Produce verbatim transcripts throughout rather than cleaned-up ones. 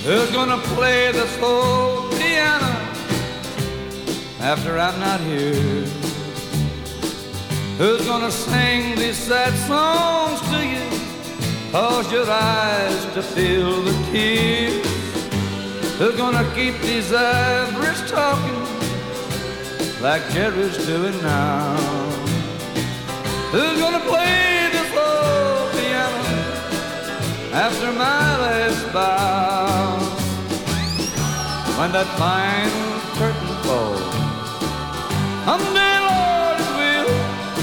Who's gonna play this old piano after I'm not here? Who's gonna sing these sad songs to you, cause your eyes to feel the tears? Who's gonna keep these ivories talking like Jerry's doing now? Who's gonna play this old piano after my last bow? When that final curtain falls, someday, Lord, it will.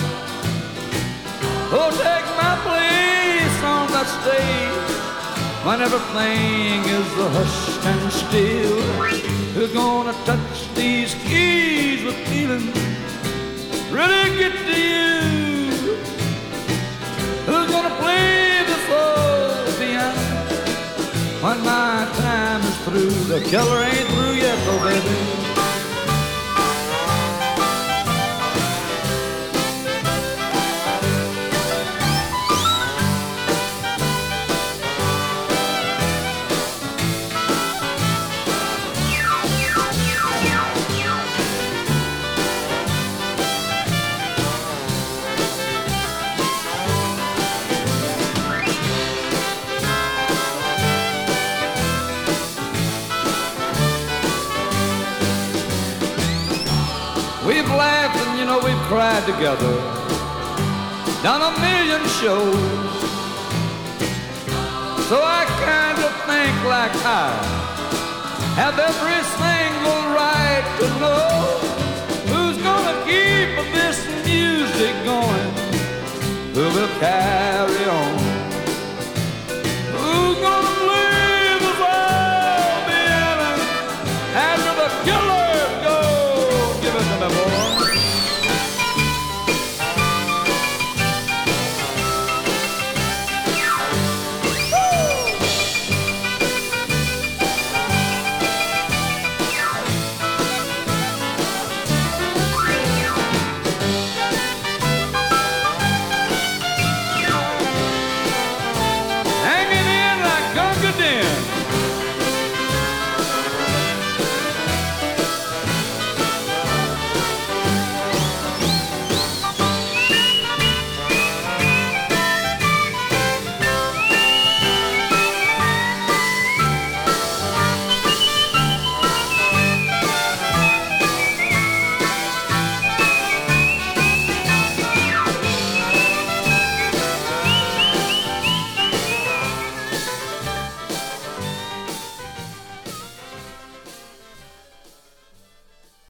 Oh, take my place on that stage when everything is hushed and still. Who's gonna touch these keys with feeling, really get to you? Who's gonna play this old piano when my time is through? The killer ain't through yet, though, baby. We've laughed and, you know, we've cried together, done a million shows. So I kind of think like I have every single right to know